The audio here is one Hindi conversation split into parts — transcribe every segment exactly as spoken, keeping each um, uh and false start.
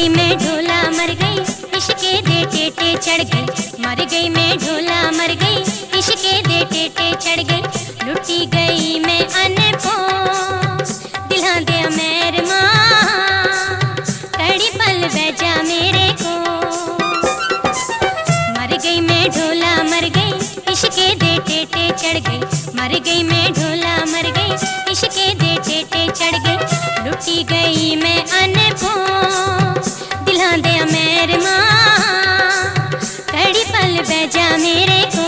गई मैं ढोला मर गई, इश्के दे टेटे चढ़ गई। मर गई मैं ढोला मर गई, इश्के दे टेटे चढ़ गई। लुटी गई मैं अनपोस दिलां दे मेर मां, कड़ी पल बैजा मेरे को। मर गई मैं ढोला मर गई, इश्के दे टेटे चढ़ गई। मर गई मैं ढोला मर गई, इश्के दे टेटे चढ़ गई। लुटी गई मैं अनपोस दिलां दे मेर मां, कड़ी पल बैजा मेरे को।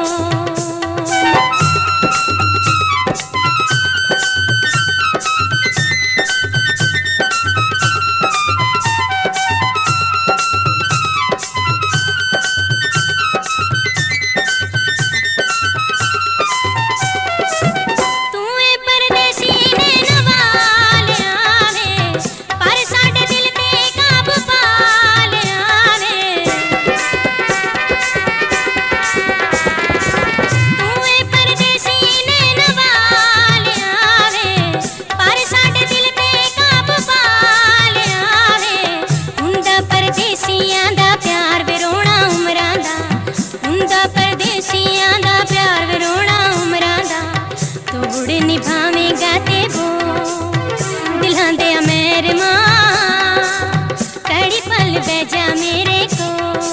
निभावेगा ते वो दिलां दे मेर मां, कड़ी पल बैजा मेरे को।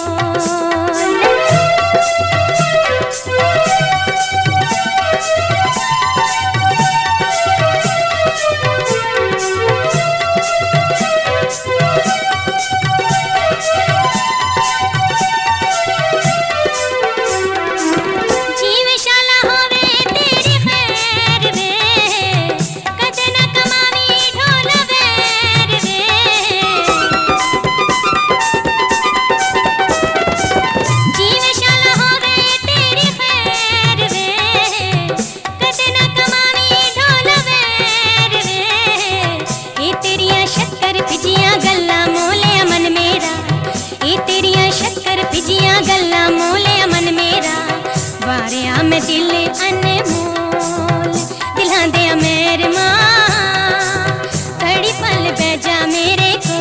गल्ला मोले मन मेरा वारिया में दिल अनमोल दिलां दे मेर मां, कड़ी पल बैजा मेरे को।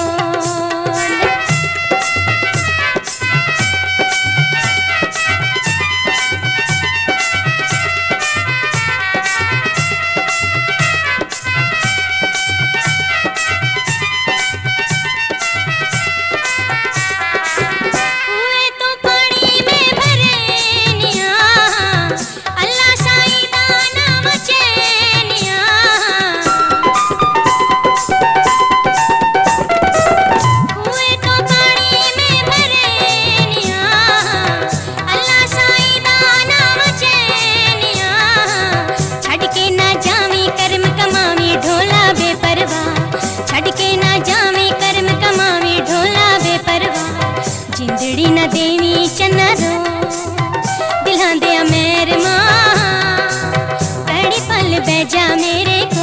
जिंदड़ी न देवी चन्ना रो दिलां दे मेर मां, कड़ी पल बैजा मेरे को।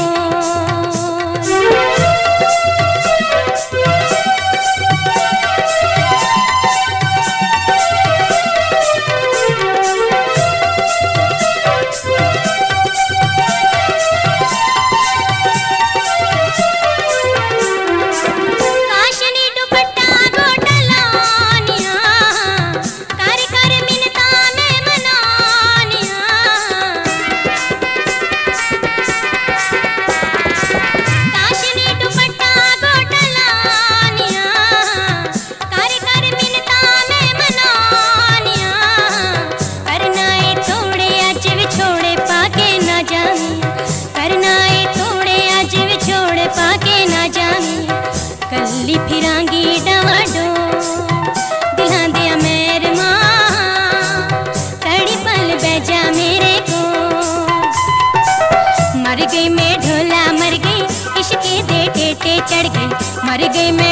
कल्ली फिरांगी डवाडो दिलां दे मेर मां, कड़ी पल बैजा मेरे को। मर गई मैं ढोला मर गई, इश्के दे टेटे चढ़ गई। मर गई मैं